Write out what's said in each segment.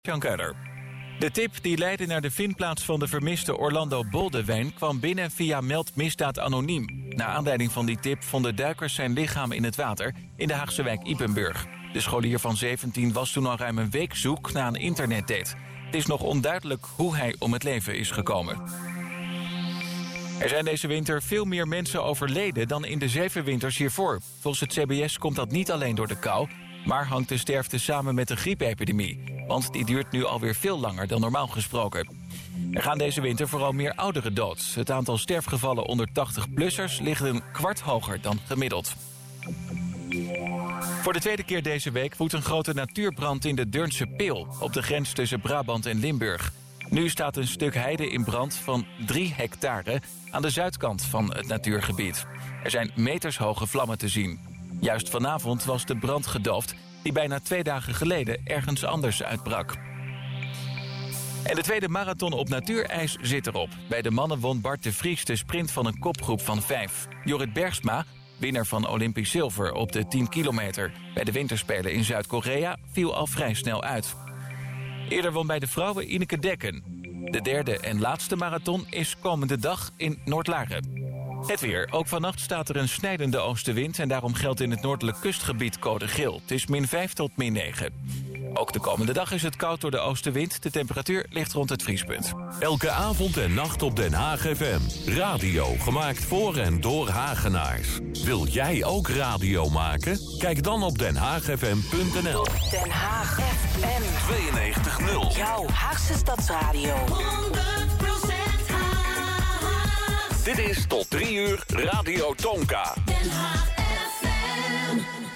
Jan Keiler. De tip die leidde naar de vindplaats van de vermiste Orlando Boldewijn kwam binnen via Meld Misdaad Anoniem. Naar aanleiding van die tip vonden duikers zijn lichaam in het water in de Haagse wijk Ypenburg. De scholier van 17 was toen al ruim een week zoek naar een internetdate. Het is nog onduidelijk hoe hij om het leven is gekomen. Er zijn deze winter veel meer mensen overleden dan in de 7 winters hiervoor. Volgens het CBS komt dat niet alleen door de kou, maar hangt de sterfte samen met de griepepidemie. Want die duurt nu alweer veel langer dan normaal gesproken. Er gaan deze winter vooral meer ouderen dood. Het aantal sterfgevallen onder 80-plussers ligt een kwart hoger dan gemiddeld. Voor de tweede keer deze week woedt een grote natuurbrand in de Deurnse Peel, op de grens tussen Brabant en Limburg. Nu staat een stuk heide in brand van 3 hectare aan de zuidkant van het natuurgebied. Er zijn metershoge vlammen te zien. Juist vanavond was de brand gedoofd die bijna 2 dagen geleden ergens anders uitbrak. En de tweede marathon op natuurijs zit erop. Bij de mannen won Bart de Vries de sprint van een kopgroep van 5. Jorrit Bergsma, winnaar van Olympisch zilver op de 10 kilometer bij de winterspelen in Zuid-Korea, viel al vrij snel uit. Eerder won bij de vrouwen Ineke Dekken. De derde en laatste marathon is komende dag in Noordlaren. Het weer. Ook vannacht staat er een snijdende oostenwind en daarom geldt in het noordelijk kustgebied code geel. Het is -5 tot -9. Ook de komende dag is het koud door de oostenwind. De temperatuur ligt rond het vriespunt. Elke avond en nacht op Den Haag FM. Radio gemaakt voor en door Hagenaars. Wil jij ook radio maken? Kijk dan op denhaagfm.nl. Den Haag FM 92.0. Jouw Haagse Stadsradio. 100% Haag. Dit is tot 3 uur Radio Tonka. Den Haag FM.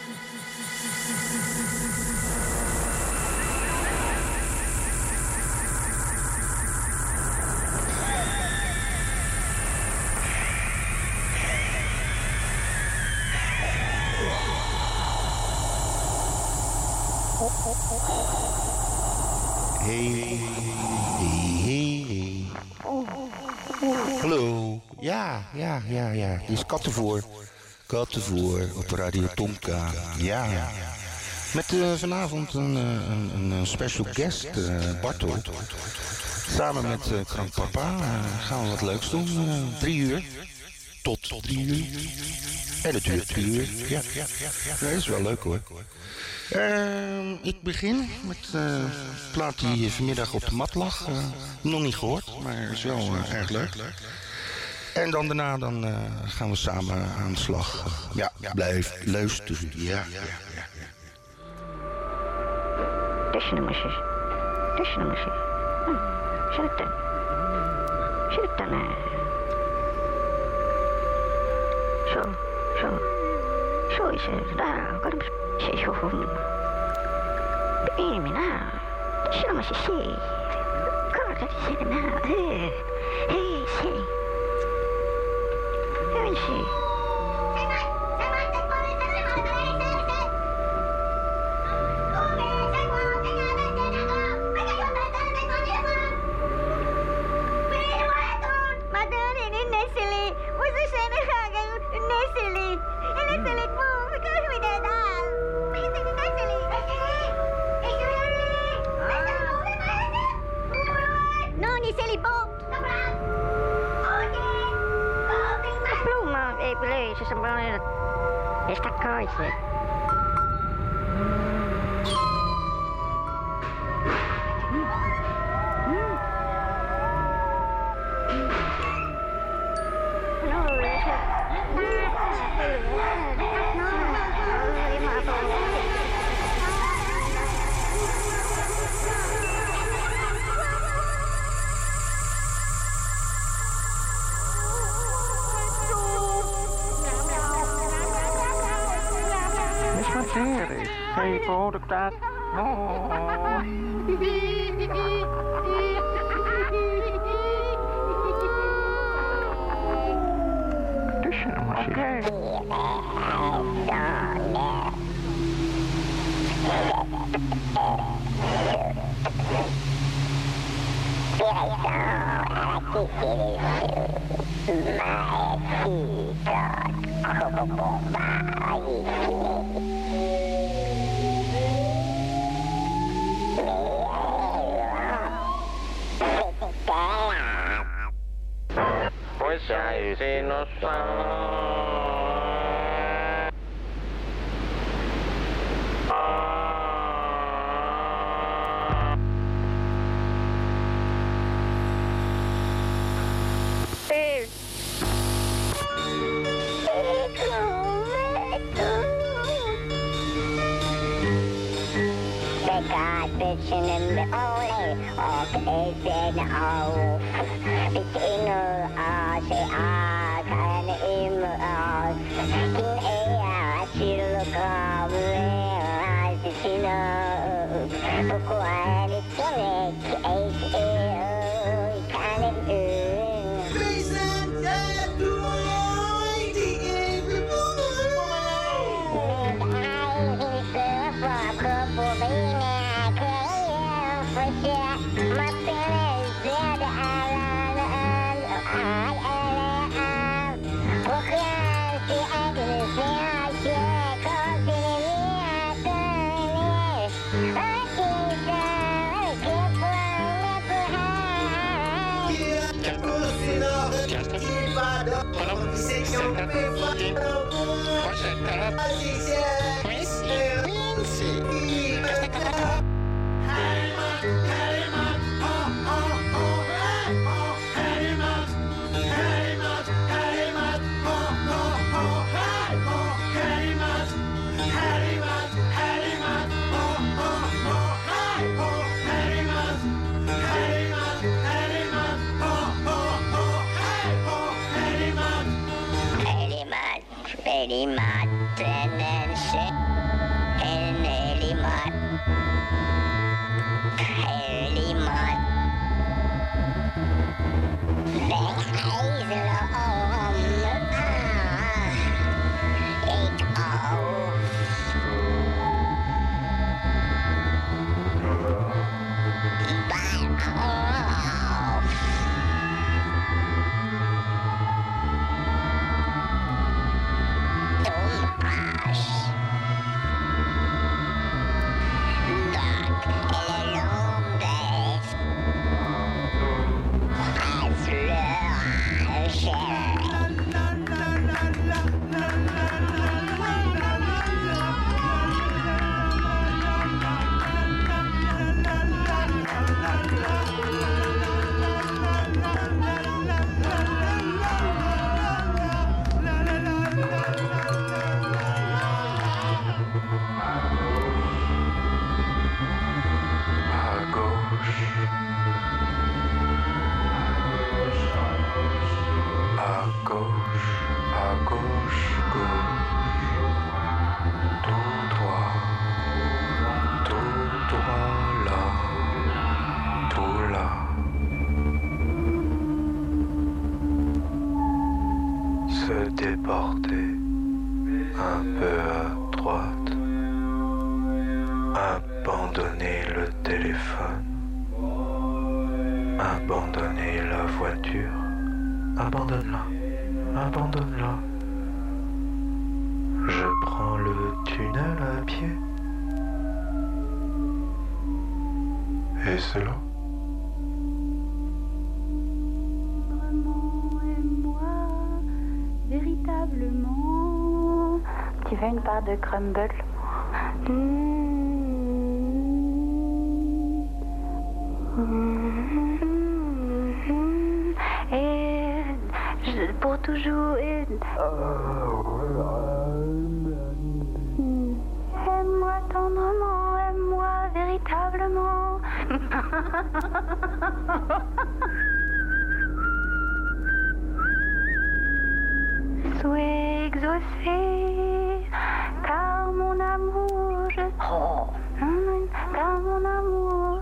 Hey. Hallo. Ja. Dit is Kattenvoer op Radio Tonka. Ja. Met vanavond een special guest, Bartel. Samen met Krank Papa gaan we wat leuks doen. 3 uur. Tot 3 uur. En het duurt 3 uur. Ja. Dat is wel leuk hoor. Ik begin met een plaat die vanmiddag op de mat lag. Nog niet gehoord, maar is wel erg leuk. En dan daarna gaan we samen aan de slag. Ja, blijf luisteren. Ja. Tussennummers. Zit dan. Zo is het. Daar kan ik zo goed. Elimina. Tussennummers is zee. Kan dat is het nou. Hey, zee. Hey, zee. Esta cosa. Hey, hoor ik dat? Tussennummers. Oké. lasciai se non so. Bitchen in the ole, och isen auf. Bitch inner as kan im as. In silka as sina. Bukwan it kan Present to Elimat, tendense, Elimat, Elimat, Wegijzelen om, ik auf. Déporter un peu à droite, abandonner le téléphone, abandonner la voiture, abandonne-la, abandonne-la. Je prends le tunnel à pied. Et cela véritablement. Tu veux une part de crumble? Et pour toujours. Aime-moi tendrement, aime-moi véritablement. Souhait exaucé, car mon amour, car mon amour,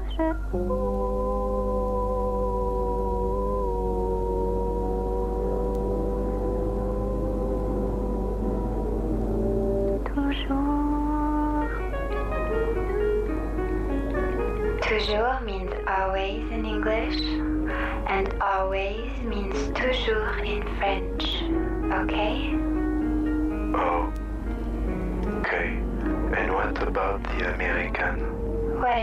toujours. Toujours means always in English, and always means toujours in French. Okay? Oh. Okay. And what about the American? What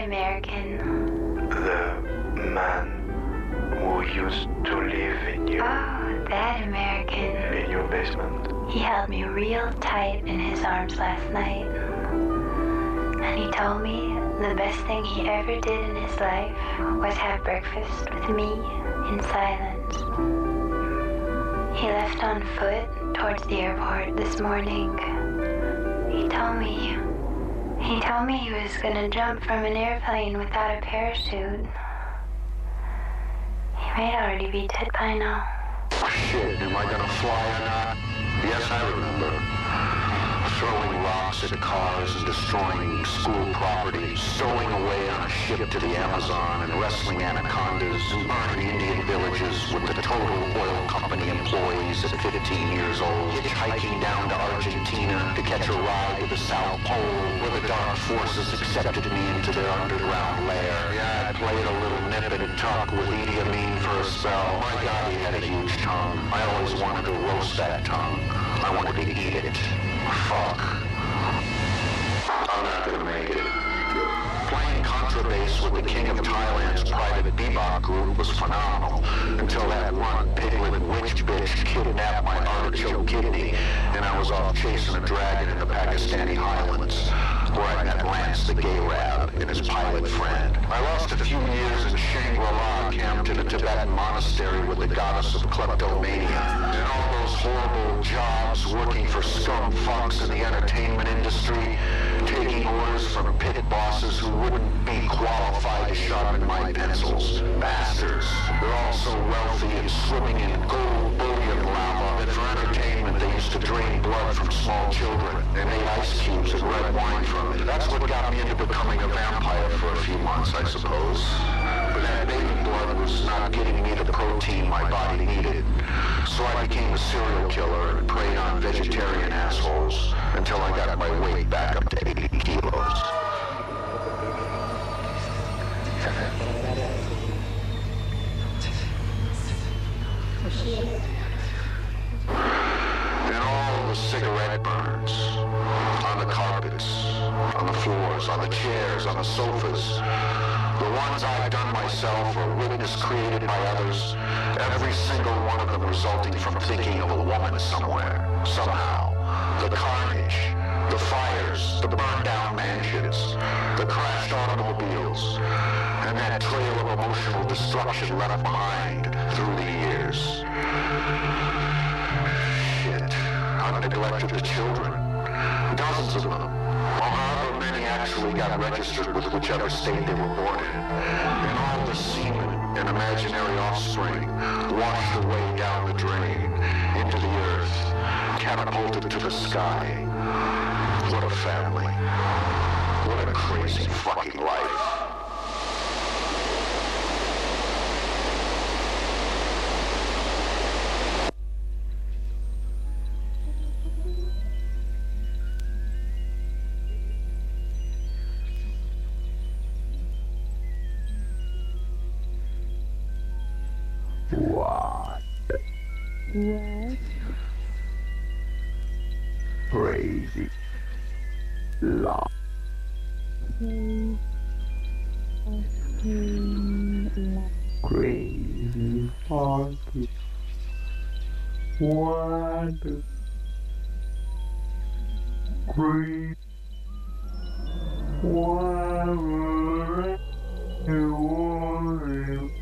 American? The man who used to live in you. Oh, that American. In your basement. He held me real tight in his arms last night. And he told me the best thing he ever did in his life was have breakfast with me in silence. He left on foot towards the airport this morning. He told me he was gonna jump from an airplane without a parachute. He may already be dead by now. Shit, am I gonna fly or not? Yes, I remember. Throwing rocks at cars and destroying school property, stowing away on a ship to the Amazon and wrestling anacondas and burning Indian villages with the Total Oil Company employees at 15 years old, hitchhiking down to Argentina to catch a ride to the South Pole where the dark forces accepted me into their underground lair. Yeah, I played a little nip and tuck with Idi Amin for a spell. My God, he had a huge tongue. I always wanted to roast that tongue. I wanted to eat it. Fuck. I'm not gonna make it. Playing contrabass with the king of Thailand's private bebop group was phenomenal, until that one piglet witch bitch kidnapped my artichoke kidney, and I was off chasing a dragon in the Pakistani highlands, where I met Lance the gay rab and his pilot friend. I lost a few years in Shangri-La, camped in a Tibetan monastery with the goddess of kleptomania, and all those horrible jobs working for scum fucks in the entertainment industry, taking orders from pit bosses who wouldn't be qualified to sharpen my pencils. Bastards. They're all so wealthy and swimming in gold bullion lava that for entertainment they used to drain blood from small children and made ice cubes and red wine from it. That's what got me into becoming a vampire for a few months, I suppose. But that baby blood was not getting me the protein my body needed. So I became a serial killer and preyed on vegetarian assholes until I got my weight back up to 80 kilos. And all the cigarette burns on the carpets, on the floors, on the chairs, on the sofas, the ones I've done myself or witness created by others, every single one of them resulting from thinking of a woman somewhere, somehow. The carnage, the fires, the burned down mansions, the crashed automobiles, and that trail of emotional destruction left behind through the years. Shit, I've neglected the children. Dozens of them. Well, however many actually got registered with whichever state they were born in. And all the semen and imaginary offspring washed away down the drain, into the earth, catapulted to the sky. What a family. What a crazy fucking life. What? Crazy. Love. Crazy funky. Wonderful. Great. Whatever you want.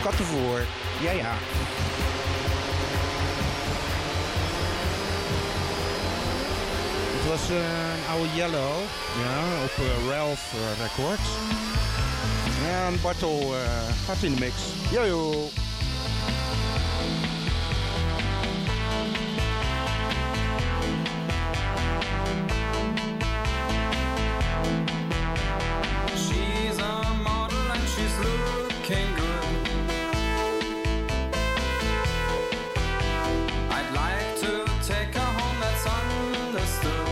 Kattenvoer. Ja, ja. Het was een oude Yellow. Ja, op Ralph Records. Ja, en Bartel gaat in de mix. Jojo. She's a model and she's looking good. I'd like to take her home, that's understood.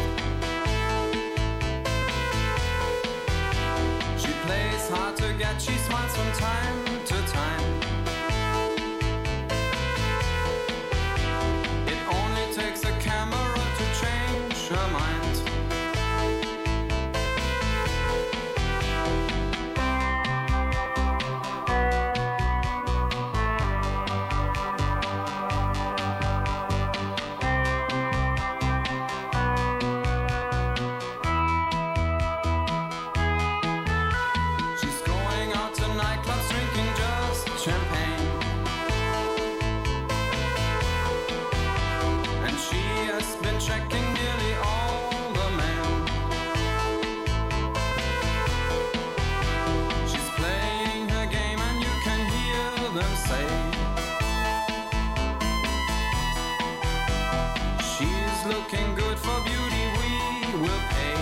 She plays hard to get, she smiles from time to time. It only takes a camera to change her mind. She's going out to nightclubs, drinking just champagne. And she has been checking nearly all the men. She's playing her game and you can hear them say, she's looking good for beauty, we will pay.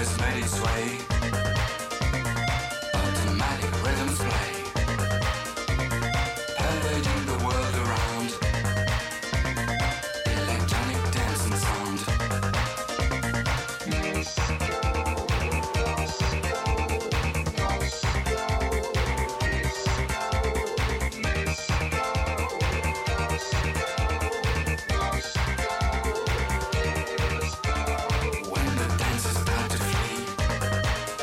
has made its way. Automatic rhythms play, pervading the world around. Electronic dance and sound. When the dancers start to flee,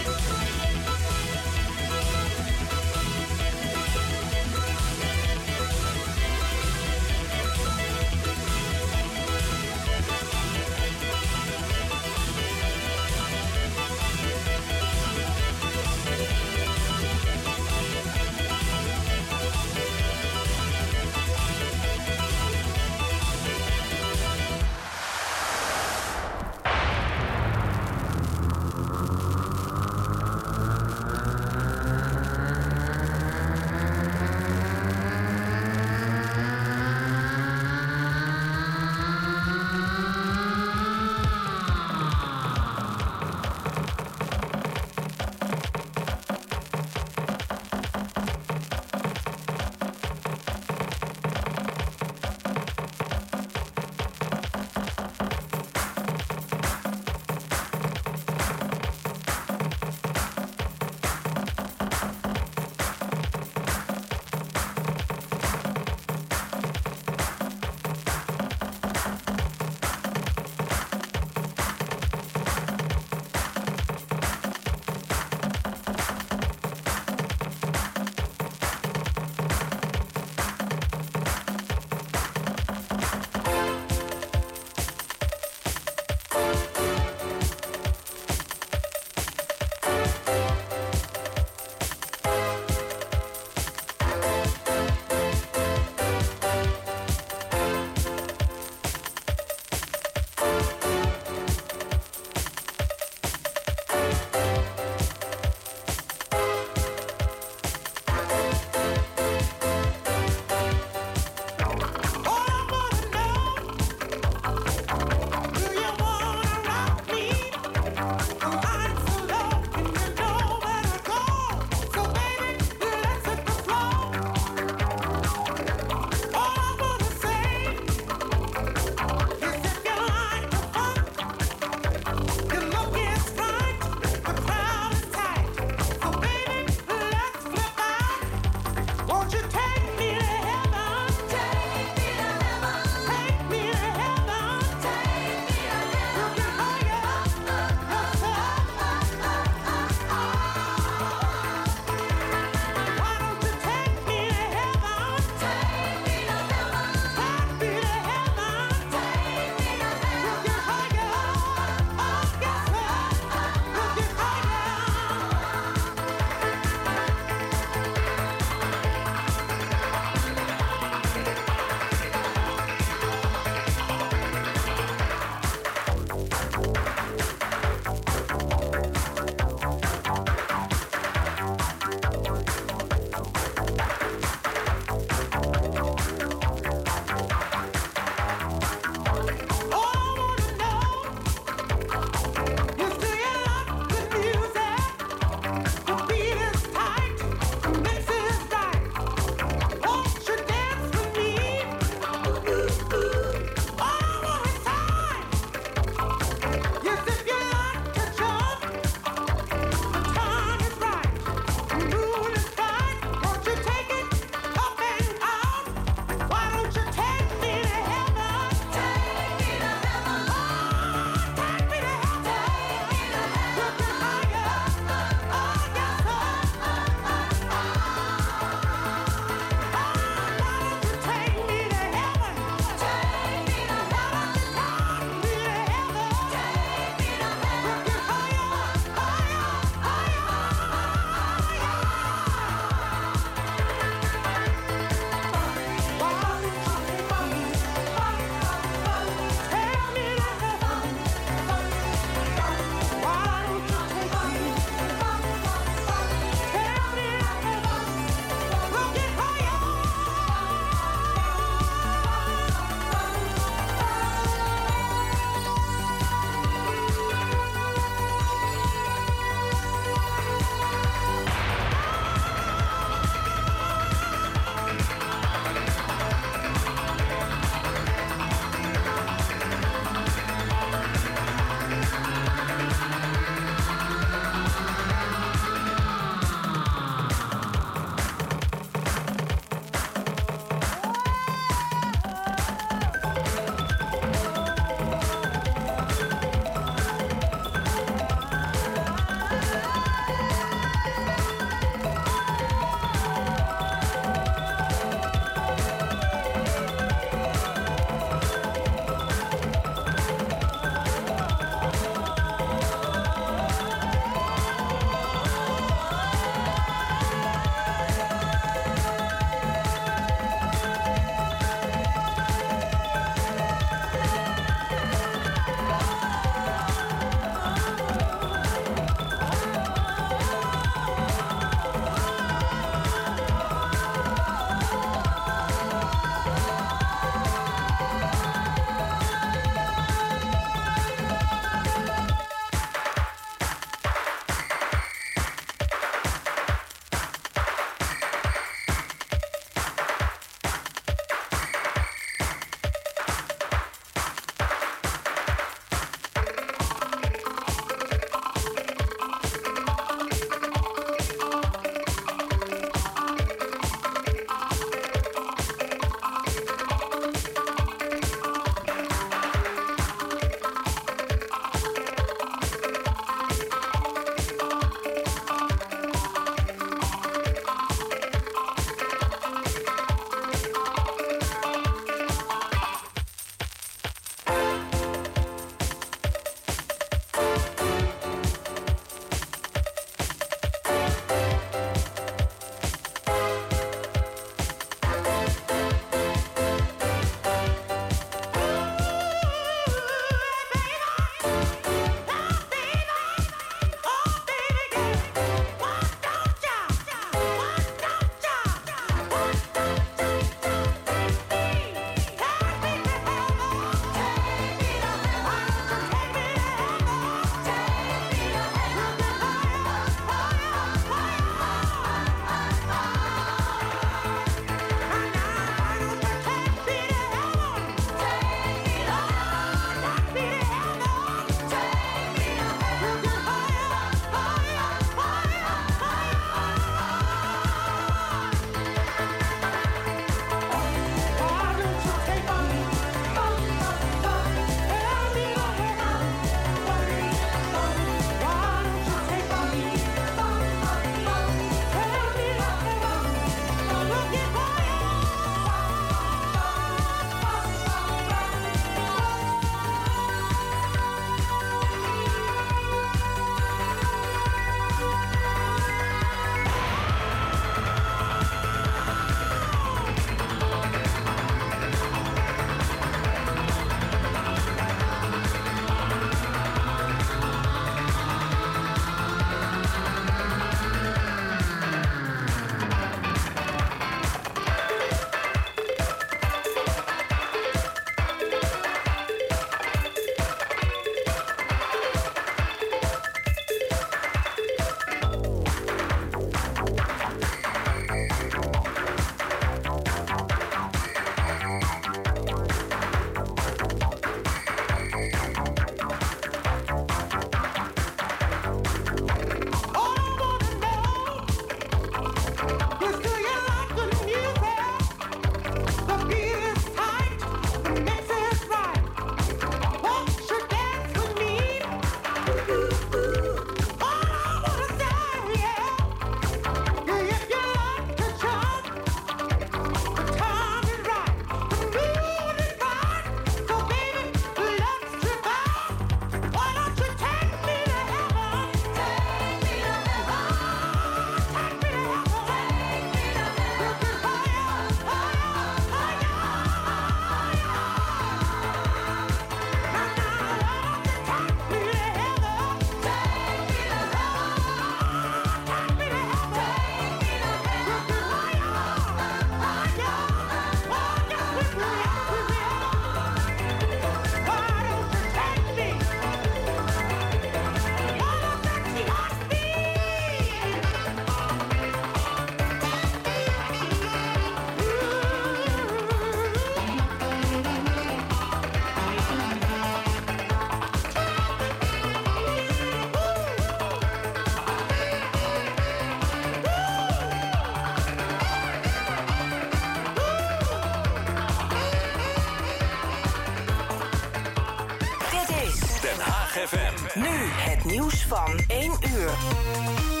Nu het nieuws van 1 uur.